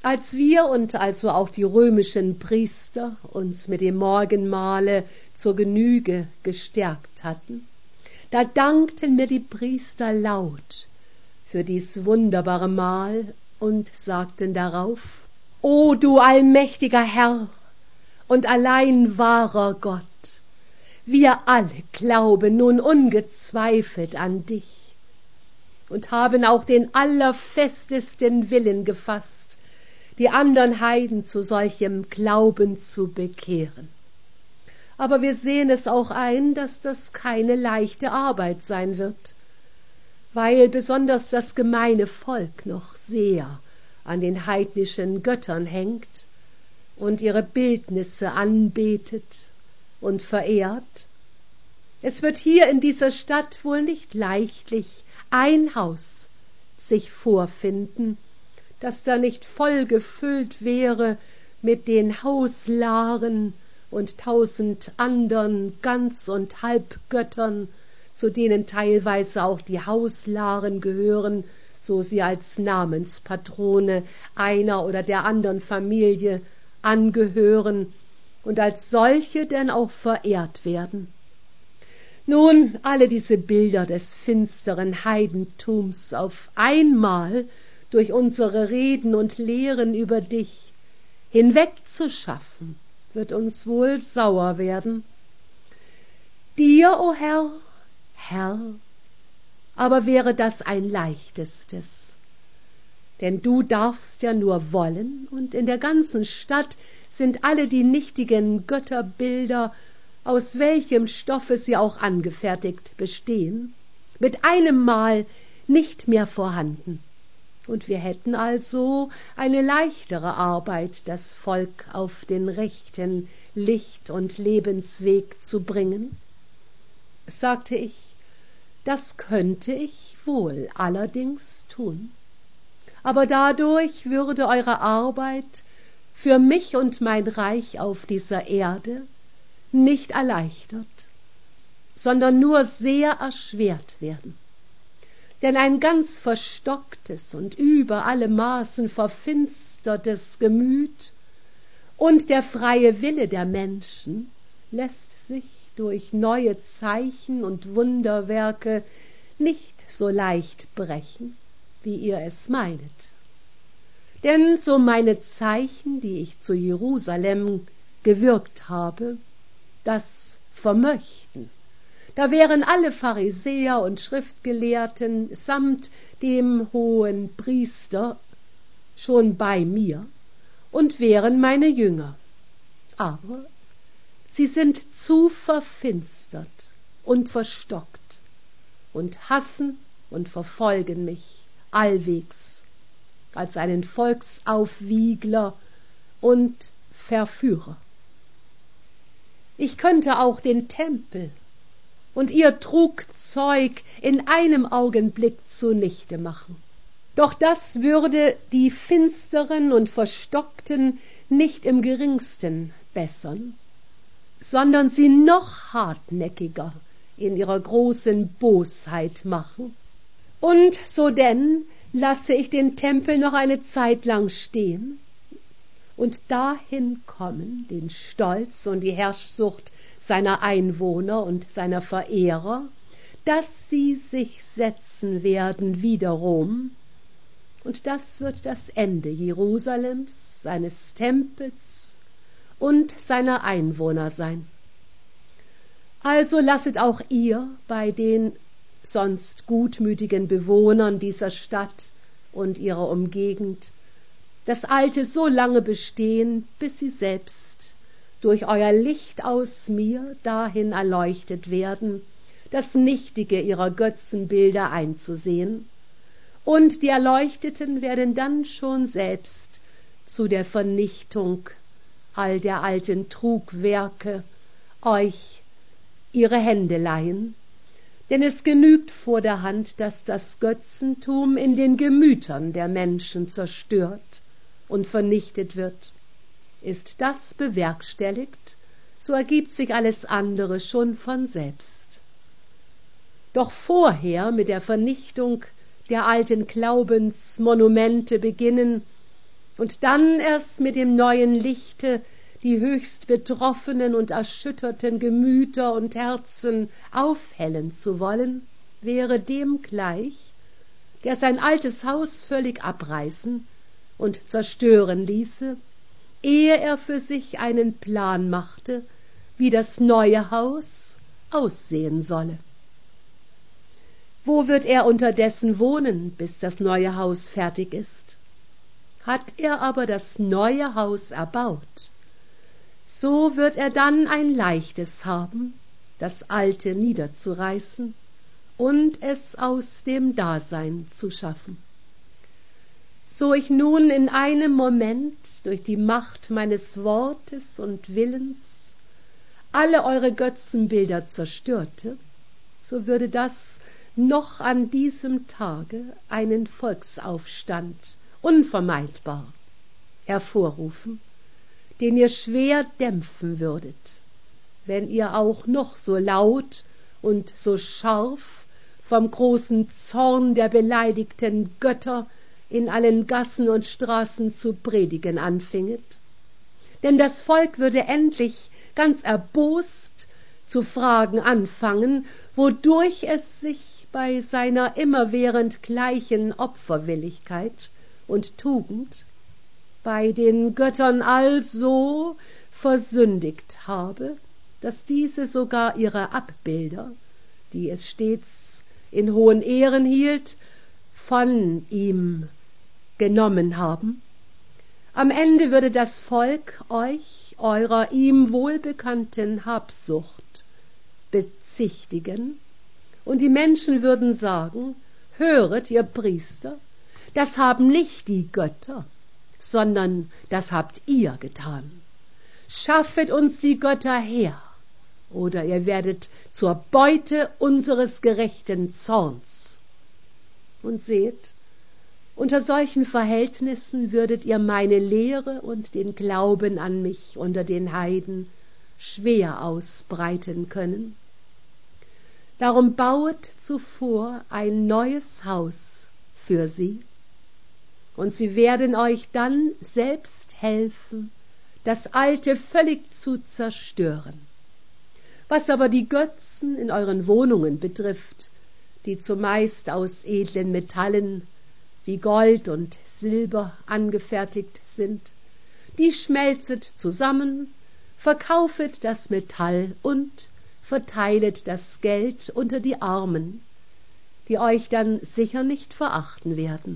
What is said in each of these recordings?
Als wir und also auch die römischen Priester uns mit dem Morgenmahle zur Genüge gestärkt hatten, da dankten mir die Priester laut für dies wunderbare Mahl und sagten darauf: O du allmächtiger Herr und allein wahrer Gott, wir alle glauben nun ungezweifelt an dich und haben auch den allerfestesten Willen gefasst, die andern Heiden zu solchem Glauben zu bekehren. Aber wir sehen es auch ein, dass das keine leichte Arbeit sein wird, weil besonders das gemeine Volk noch sehr an den heidnischen Göttern hängt und ihre Bildnisse anbetet und verehrt. Es wird hier in dieser Stadt wohl nicht leichtlich ein Haus sich vorfinden, das da nicht voll gefüllt wäre mit den Hauslaren und 1000 andern Ganz- und Halbgöttern, zu denen teilweise auch die Hauslaren gehören, so sie als Namenspatrone einer oder der anderen Familie angehören und als solche denn auch verehrt werden. Nun, alle diese Bilder des finsteren Heidentums auf einmal durch unsere Reden und Lehren über dich hinwegzuschaffen, wird uns wohl sauer werden. Dir, o Herr, Herr, aber wäre das ein leichtestes, denn du darfst ja nur wollen, und in der ganzen Stadt sind alle die nichtigen Götterbilder, aus welchem Stoffe sie auch angefertigt bestehen, mit einem Mal nicht mehr vorhanden. Und wir hätten also eine leichtere Arbeit, das Volk auf den rechten Licht- und Lebensweg zu bringen. Sagte ich, das könnte ich wohl allerdings tun. Aber dadurch würde eure Arbeit für mich und mein Reich auf dieser Erde nicht erleichtert, sondern nur sehr erschwert werden. Denn ein ganz verstocktes und über alle Maßen verfinstertes Gemüt und der freie Wille der Menschen lässt sich durch neue Zeichen und Wunderwerke nicht so leicht brechen, wie ihr es meinet. Denn so meine Zeichen, die ich zu Jerusalem gewirkt habe, das vermöchten, da wären alle Pharisäer und Schriftgelehrten samt dem hohen Priester schon bei mir und wären meine Jünger. Aber sie sind zu verfinstert und verstockt und hassen und verfolgen mich allwegs als einen Volksaufwiegler und Verführer. Ich könnte auch den Tempel und ihr Trugzeug in einem Augenblick zunichte machen. Doch das würde die Finsteren und Verstockten nicht im geringsten bessern, sondern sie noch hartnäckiger in ihrer großen Bosheit machen. Und so denn lasse ich den Tempel noch eine Zeit lang stehen und dahin kommen den Stolz und die Herrschsucht seiner Einwohner und seiner Verehrer, dass sie sich setzen werden wider Rom, und das wird das Ende Jerusalems, seines Tempels und seiner Einwohner sein. Also lasset auch ihr bei den sonst gutmütigen Bewohnern dieser Stadt und ihrer Umgegend das Alte so lange bestehen, bis sie selbst durch euer Licht aus mir dahin erleuchtet werden, das Nichtige ihrer Götzenbilder einzusehen, und die Erleuchteten werden dann schon selbst zu der Vernichtung all der alten Trugwerke euch ihre Hände leihen, denn es genügt vor der Hand, dass das Götzentum in den Gemütern der Menschen zerstört und vernichtet wird. Ist das bewerkstelligt, so ergibt sich alles andere schon von selbst. Doch vorher mit der Vernichtung der alten Glaubensmonumente beginnen, und dann erst mit dem neuen Lichte die höchst betroffenen und erschütterten Gemüter und Herzen aufhellen zu wollen, wäre dem gleich, der sein altes Haus völlig abreißen und zerstören ließe, ehe er für sich einen Plan machte, wie das neue Haus aussehen solle. Wo wird er unterdessen wohnen, bis das neue Haus fertig ist? Hat er aber das neue Haus erbaut, so wird er dann ein leichtes haben, das alte niederzureißen und es aus dem Dasein zu schaffen. So ich nun in einem Moment durch die Macht meines Wortes und Willens alle eure Götzenbilder zerstörte, so würde das noch an diesem Tage einen Volksaufstand unvermeidbar hervorrufen, den ihr schwer dämpfen würdet, wenn ihr auch noch so laut und so scharf vom großen Zorn der beleidigten Götter in allen Gassen und Straßen zu predigen anfinget. Denn das Volk würde endlich ganz erbost zu fragen anfangen, wodurch es sich bei seiner immerwährend gleichen Opferwilligkeit und Tugend bei den Göttern also versündigt habe, dass diese sogar ihre Abbilder, die es stets in hohen Ehren hielt, von ihm genommen haben. Am Ende würde das Volk euch eurer ihm wohlbekannten Habsucht bezichtigen, und die Menschen würden sagen: Höret, ihr Priester, das haben nicht die Götter, sondern das habt ihr getan. Schaffet uns die Götter her, oder ihr werdet zur Beute unseres gerechten Zorns. Und seht, unter solchen Verhältnissen würdet ihr meine Lehre und den Glauben an mich unter den Heiden schwer ausbreiten können. Darum bauet zuvor ein neues Haus für sie, und sie werden euch dann selbst helfen, das alte völlig zu zerstören. Was aber die Götzen in euren Wohnungen betrifft, die zumeist aus edlen Metallen wie Gold und Silber angefertigt sind, die schmelzet zusammen, verkaufet das Metall und verteilet das Geld unter die Armen, die euch dann sicher nicht verachten werden.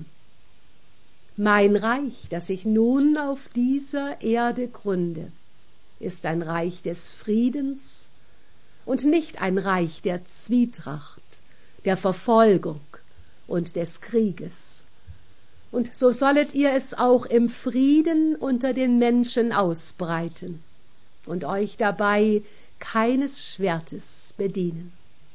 Mein Reich, das ich nun auf dieser Erde gründe, ist ein Reich des Friedens und nicht ein Reich der Zwietracht, der Verfolgung und des Krieges. Und so sollet ihr es auch im Frieden unter den Menschen ausbreiten und euch dabei keines Schwertes bedienen.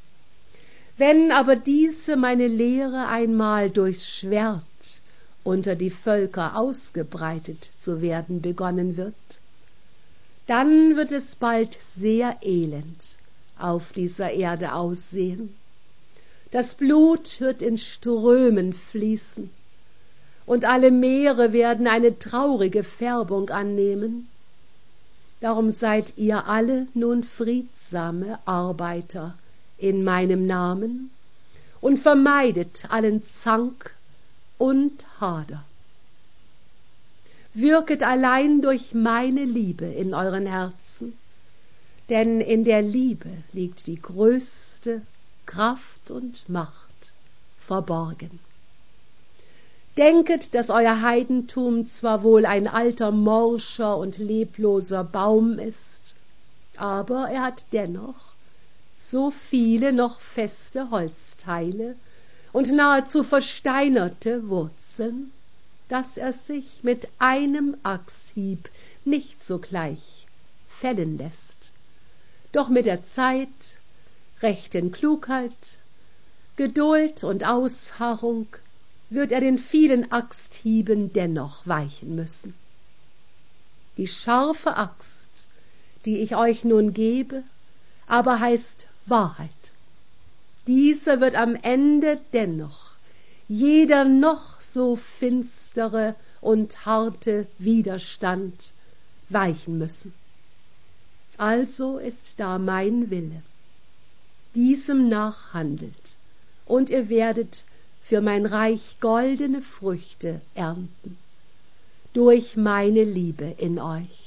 Wenn aber diese meine Lehre einmal durchs Schwert unter die Völker ausgebreitet zu werden begonnen wird, dann wird es bald sehr elend auf dieser Erde aussehen. Das Blut wird in Strömen fließen, und alle Meere werden eine traurige Färbung annehmen. Darum seid ihr alle nun friedsame Arbeiter in meinem Namen und vermeidet allen Zank und Hader. Wirket allein durch meine Liebe in euren Herzen, denn in der Liebe liegt die größte Kraft und Macht verborgen. Denket, dass euer Heidentum zwar wohl ein alter, morscher und lebloser Baum ist, aber er hat dennoch so viele noch feste Holzteile und nahezu versteinerte Wurzeln, dass er sich mit einem Axthieb nicht sogleich fällen lässt, doch mit der Zeit, rechten Klugheit, Geduld und Ausharrung wird er den vielen Axthieben dennoch weichen müssen. Die scharfe Axt, die ich euch nun gebe, aber heißt Wahrheit. Diese wird am Ende dennoch jeder noch so finstere und harte Widerstand weichen müssen. Also ist da mein Wille. Diesem nach handelt, und ihr werdet für mein Reich goldene Früchte ernten, durch meine Liebe in euch.